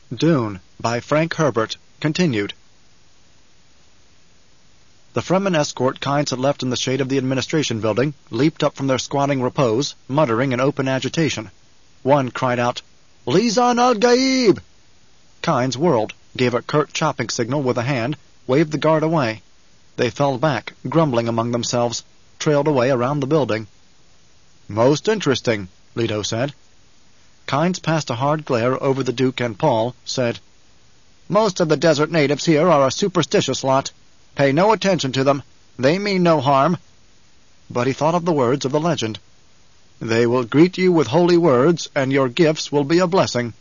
Dune by Frank Herbert, continued. The Fremen escort Kynes had left in the shade of the administration building leaped up from their squatting repose, muttering in open agitation. One cried out, "Lisan al-Gaib!" Kynes whirled, gave a curt chopping signal with a hand, waved the guard away. They fell back, grumbling among themselves, trailed away around the building. "Most interesting," Leto said. Kynes passed a hard glare over the Duke and Paul, said, "Most of the desert natives here are a superstitious lot. Pay no attention to them. They mean no harm." But he thought of the words of the legend. "They will greet you with holy words, and your gifts will be a blessing."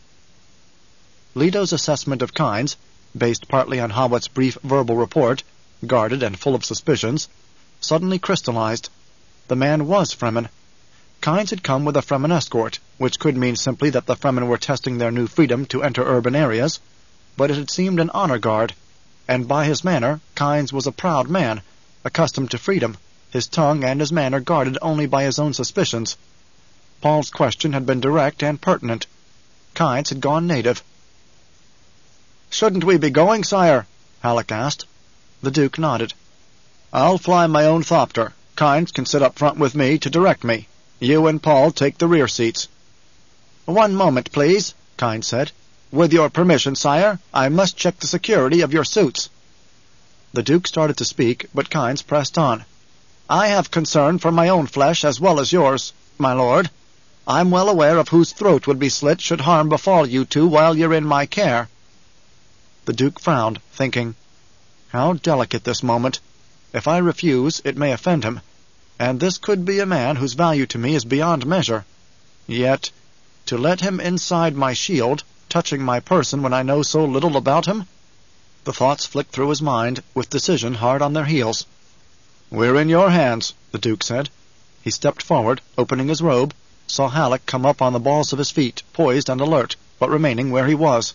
Leto's assessment of Kynes, based partly on Hawat's brief verbal report, guarded and full of suspicions, suddenly crystallized. The man was Fremen. Kynes had come with a Fremen escort, which could mean simply that the Fremen were testing their new freedom to enter urban areas, but it had seemed an honor guard, and by his manner, Kynes was a proud man, accustomed to freedom, his tongue and his manner guarded only by his own suspicions. Paul's question had been direct and pertinent. Kynes had gone native. "Shouldn't we be going, sire?" Halleck asked. The Duke nodded. "I'll fly my own thopter. Kynes can sit up front with me to direct me. You and Paul take the rear seats." "One moment, please," Kynes said. "With your permission, sire, I must check the security of your suits." The Duke started to speak, but Kynes pressed on. "I have concern for my own flesh as well as yours, my lord. I'm well aware of whose throat would be slit should harm befall you two while you're in my care." The Duke frowned, thinking, "How delicate this moment. If I refuse, it may offend him, and this could be a man whose value to me is beyond measure. Yet, to let him inside my shield, touching my person when I know so little about him?" The thoughts flicked through his mind, with decision hard on their heels. "We're in your hands," the Duke said. He stepped forward, opening his robe, saw Halleck come up on the balls of his feet, poised and alert, but remaining where he was.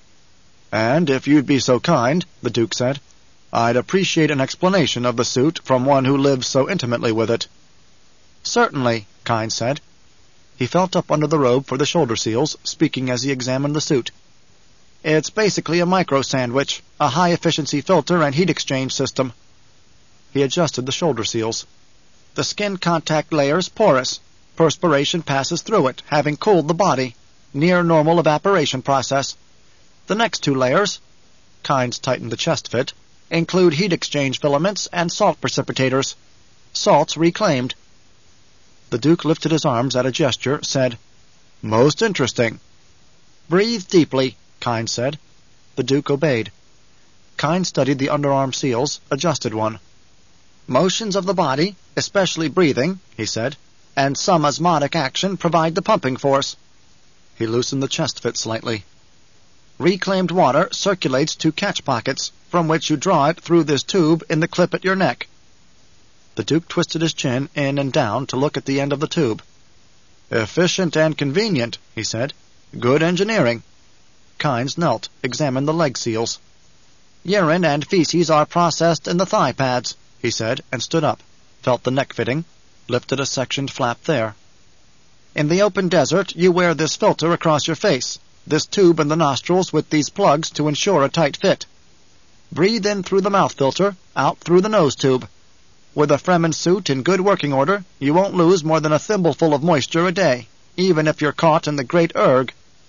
"And if you'd be so kind," the Duke said, "I'd appreciate an explanation of the suit from one who lives so intimately with it." "Certainly," Kynes said. He felt up under the robe for the shoulder seals, speaking as he examined the suit. "It's basically a micro-sandwich, a high-efficiency filter and heat exchange system." He adjusted the shoulder seals. "The skin contact layer's porous. Perspiration passes through it, having cooled the body. Near normal evaporation process. The next two layers," Kynes tightened the chest fit, "include heat exchange filaments and salt precipitators. Salts reclaimed." The Duke lifted his arms at a gesture, said, "Most interesting." "Breathe deeply," Kynes said. The Duke obeyed. Kynes studied the underarm seals, adjusted one. "Motions of the body, especially breathing," he said, "and some osmotic action provide the pumping force." He loosened the chest fit slightly. "Reclaimed water circulates to catch pockets, from which you draw it through this tube in the clip at your neck." The Duke twisted his chin in and down to look at the end of the tube. "Efficient and convenient," he said. "Good engineering." Kynes knelt, examined the leg seals. "Urine and feces are processed in the thigh pads," he said, and stood up, felt the neck fitting, lifted a sectioned flap there. "In the open desert, you wear this filter across your face, this tube in the nostrils with these plugs to ensure a tight fit. Breathe in through the mouth filter, out through the nose tube. With a Fremen suit in good working order, you won't lose more than a thimbleful of moisture a day, even if you're caught in the Great Erg."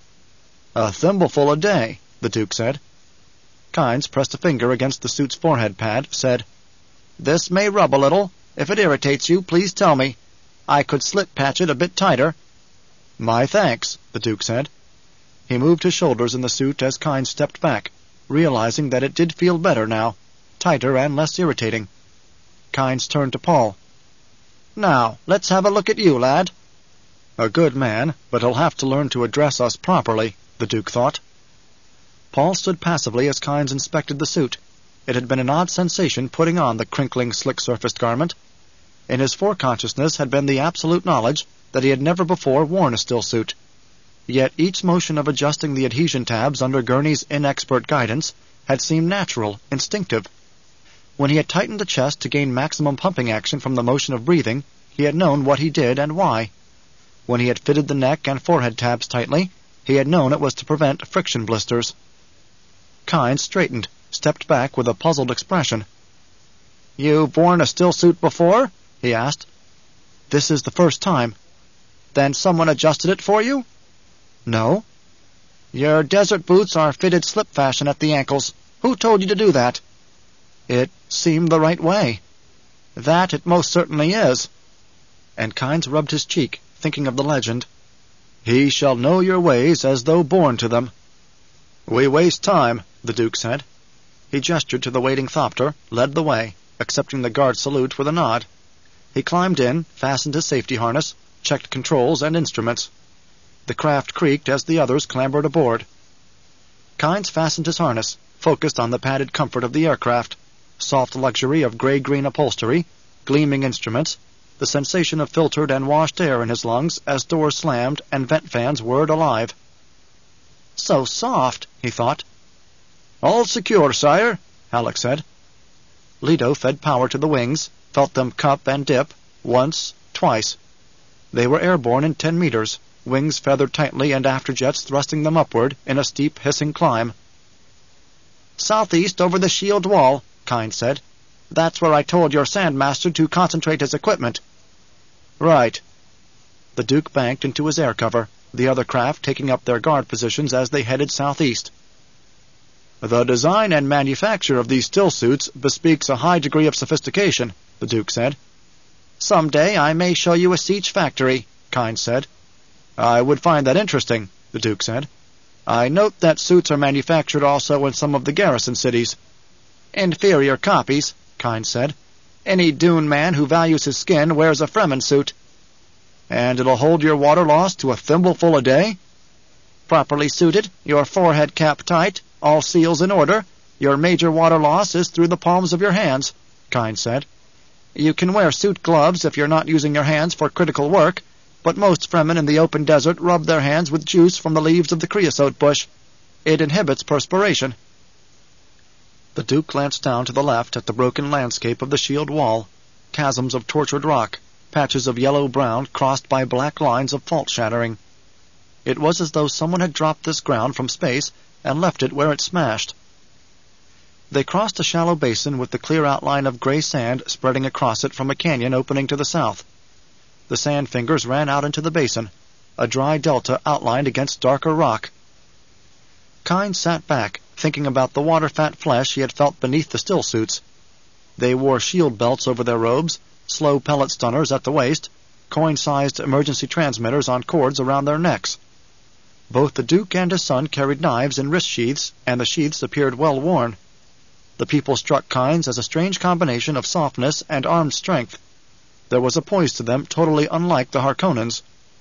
"A thimbleful a day," the Duke said. Kynes pressed a finger against the suit's forehead pad, said, "This may rub a little. If it irritates you, please tell me. I could slit-patch it a bit tighter." "My thanks," the Duke said. He moved his shoulders in the suit as Kynes stepped back, realizing that it did feel better now, tighter and less irritating. Kynes turned to Paul. "Now, let's have a look at you, lad." A good man, but he'll have to learn to address us properly, the Duke thought. Paul stood passively as Kynes inspected the suit. It had been an odd sensation putting on the crinkling, slick-surfaced garment. In his foreconsciousness had been the absolute knowledge that he had never before worn a still suit. Yet each motion of adjusting the adhesion tabs under Gurney's inexpert guidance had seemed natural, instinctive. When he had tightened the chest to gain maximum pumping action from the motion of breathing, he had known what he did and why. When he had fitted the neck and forehead tabs tightly, He had known it was to prevent friction blisters. Kynes straightened, stepped back with a puzzled expression. "You've worn a stillsuit before?" he asked. "This is the first time." "Then someone adjusted it for you?" "No." "Your desert boots are fitted slip fashion at the ankles. Who told you to do that?" "It seemed the right way." "That it most certainly is." And Kynes rubbed his cheek, thinking of the legend, "He shall know your ways as though born to them." "We waste time," the Duke said. He gestured to the waiting thopter, led the way, accepting the guard salute with a nod. He climbed in, fastened his safety harness, checked controls and instruments. The craft creaked as the others clambered aboard. Kynes fastened his harness, focused on the padded comfort of the aircraft, soft luxury of gray-green upholstery, gleaming instruments, the sensation of filtered and washed air in his lungs as doors slammed and vent fans whirred alive. "So soft," he thought. "All secure, sire," Halleck said. Leto fed power to the wings, felt them cup and dip, once, twice. They were airborne in 10 meters, wings feathered tightly and afterjets thrusting them upward in a steep, hissing climb. "Southeast over the shield wall," Kynes said. "That's where I told your sandmaster to concentrate his equipment." "Right." The Duke banked into his air cover, the other craft taking up their guard positions as they headed southeast. "The design and manufacture of these stillsuits bespeaks a high degree of sophistication," the Duke said. "Some day I may show you a siege factory," Kynes said. "I would find that interesting," the Duke said. "I note that suits are manufactured also in some of the garrison cities." "Inferior copies," Kynes said. "Any Dune man who values his skin wears a Fremen suit." "And it'll hold your water loss to a thimbleful a day?" "Properly suited, your forehead cap tight, all seals in order, your major water loss is through the palms of your hands," Kynes said. "You can wear suit gloves if you're not using your hands for critical work, but most Fremen in the open desert rub their hands with juice from the leaves of the creosote bush. It inhibits perspiration." The Duke glanced down to the left at the broken landscape of the shield wall, chasms of tortured rock, patches of yellow-brown crossed by black lines of fault shattering. It was as though someone had dropped this ground from space and left it where it smashed. They crossed a shallow basin with the clear outline of gray sand spreading across it from a canyon opening to the south. The sand fingers ran out into the basin, a dry delta outlined against darker rock. Kynes sat back, thinking about the water-fat flesh he had felt beneath the stillsuits. They wore shield belts over their robes, slow pellet stunners at the waist, coin-sized emergency transmitters on cords around their necks. Both the Duke and his son carried knives in wrist sheaths, and the sheaths appeared well worn. The people struck Kynes as a strange combination of softness and armed strength. There was a poise to them totally unlike the Harkonnens.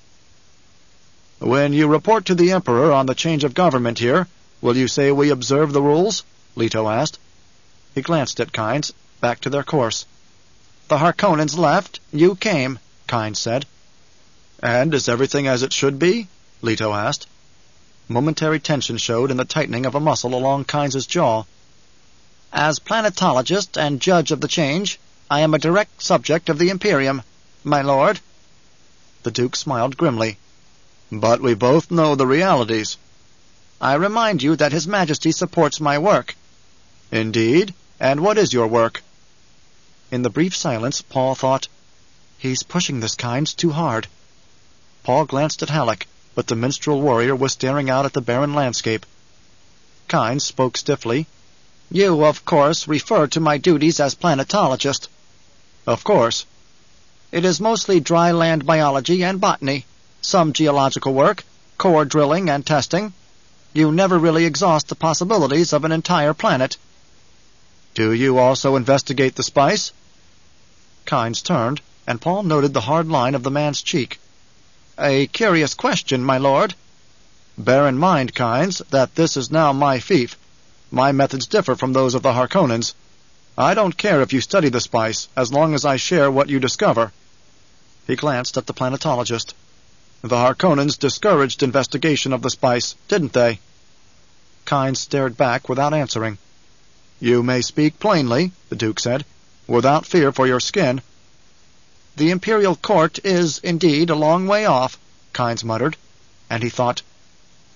"When you report to the Emperor on the change of government here, will you say we observe the rules?" Leto asked. He glanced at Kynes, back to their course. "The Harkonnens left, you came," Kynes said. "And is everything as it should be?" Leto asked. Momentary tension showed in the tightening of a muscle along Kynes's jaw. "As planetologist and judge of the change, I am a direct subject of the Imperium, my lord." The Duke smiled grimly. "But we both know the realities." "I remind you that His Majesty supports my work." "Indeed? And what is your work?" In the brief silence, Paul thought, "He's pushing this Kynes too hard." Paul glanced at Halleck, but the minstrel warrior was staring out at the barren landscape. Kynes spoke stiffly. "You, of course, refer to my duties as planetologist." "Of course." "It is mostly dry land biology and botany, some geological work, core drilling and testing. You never really exhaust the possibilities of an entire planet." "Do you also investigate the spice?" Kynes turned, and Paul noted the hard line of the man's cheek. "A curious question, my lord." "Bear in mind, Kynes, that this is now my fief. My methods differ from those of the Harkonnens. I don't care if you study the spice, as long as I share what you discover." He glanced at the planetologist. "The Harkonnens discouraged investigation of the spice, didn't they?" Kynes stared back without answering. "You may speak plainly," the Duke said, "without fear for your skin." "The Imperial Court is, indeed, a long way off," Kynes muttered, and he thought,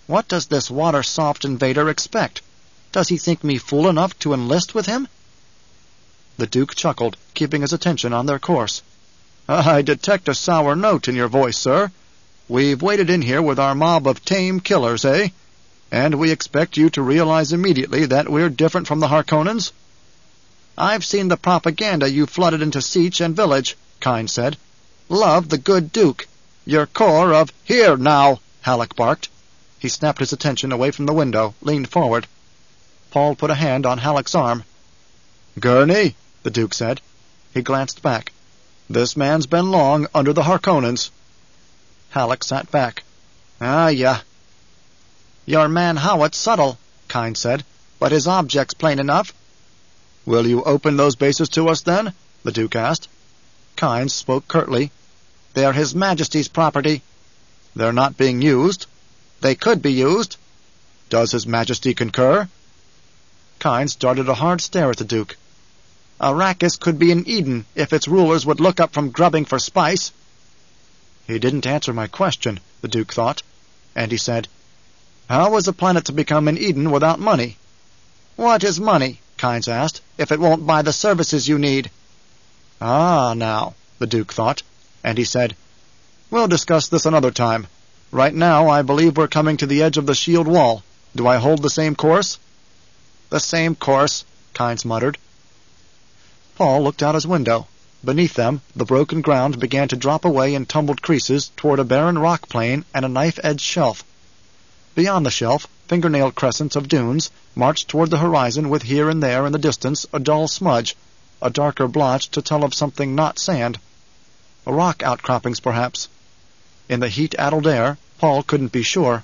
What does this water-soft invader expect? Does he think me fool enough to enlist with him?" The Duke chuckled, keeping his attention on their course. "I detect a sour note in your voice, sir. We've waded in here with our mob of tame killers, eh? And we expect you to realize immediately that we're different from the Harkonnens?" "I've seen the propaganda you flooded into Sietch and village," Kynes said. "Love the good Duke. Your corps of—" "Here, now!" Halleck barked. He snapped his attention away from the window, leaned forward. Paul put a hand on Halleck's arm. "Gurney," the Duke said. He glanced back. "This man's been long under the Harkonnens." Halleck sat back. "Yeah." "Your man Hawat's subtle," Kynes said, "but his object's plain enough." "Will you open those bases to us, then?" the Duke asked. Kynes spoke curtly. "They're His Majesty's property." "They're not being used?" "They could be used." "Does His Majesty concur?" Kynes darted a hard stare at the Duke. "Arrakis could be in Eden if its rulers would look up from grubbing for spice." He didn't answer my question, the Duke thought, and he said, "How is a planet to become an Eden without money?" "What is money," Kynes asked, "if it won't buy the services you need?" "Ah, now," the Duke thought, and he said, "We'll discuss this another time. Right now, I believe we're coming to the edge of the shield wall. Do I hold the same course?" "The same course," Kynes muttered. Paul looked out his window. Beneath them, the broken ground began to drop away in tumbled creases toward a barren rock plain and a knife-edged shelf. Beyond the shelf, fingernail crescents of dunes marched toward the horizon with here and there in the distance a dull smudge, a darker blotch to tell of something not sand. Rock outcroppings, perhaps. In the heat-addled air, Paul couldn't be sure.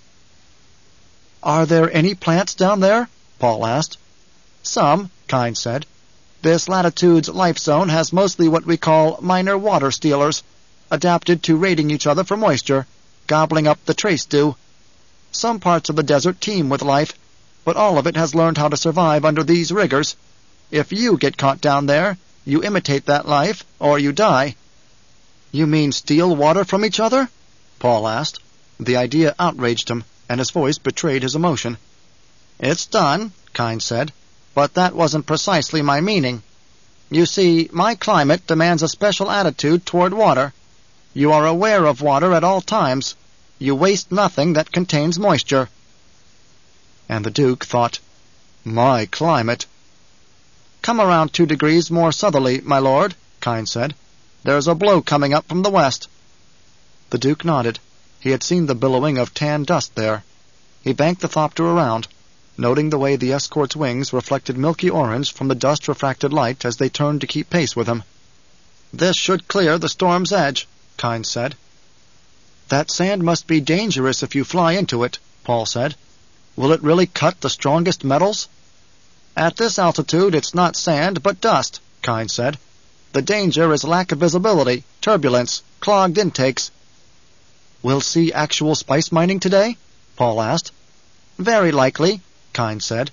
"Are there any plants down there?" Paul asked. "Some," Kynes said. "This latitude's life zone has mostly what we call minor water stealers, adapted to raiding each other for moisture, gobbling up the trace dew. Some parts of the desert teem with life, but all of it has learned how to survive under these rigors. If you get caught down there, you imitate that life, or you die." "You mean steal water from each other?" Paul asked. The idea outraged him, and his voice betrayed his emotion. "It's done," Kynes said, "but that wasn't precisely my meaning. You see, my climate demands a special attitude toward water. You are aware of water at all times. You waste nothing that contains moisture." And the Duke thought, "My climate." "Come around 2 degrees more southerly, my lord," Kynes said. "There's a blow coming up from the west." The Duke nodded. He had seen the billowing of tan dust there. He banked the thopter around, noting the way the escort's wings reflected milky orange from the dust-refracted light as they turned to keep pace with him. "This should clear the storm's edge," Kynes said. "That sand must be dangerous if you fly into it," Paul said. "Will it really cut the strongest metals?" "At this altitude it's not sand, but dust," Kynes said. "The danger is lack of visibility, turbulence, clogged intakes." "We'll see actual spice mining today?" Paul asked. "Very likely," Kynes said.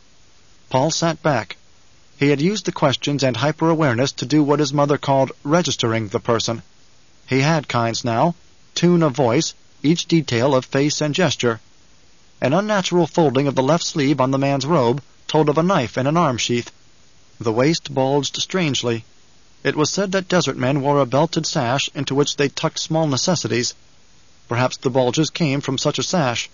Paul sat back. He had used the questions and hyper-awareness to do what his mother called registering the person. He had Kynes now, tune of voice, each detail of face and gesture. An unnatural folding of the left sleeve on the man's robe told of a knife in an arm sheath. The waist bulged strangely. It was said that desert men wore a belted sash into which they tucked small necessities. Perhaps the bulges came from such a sash.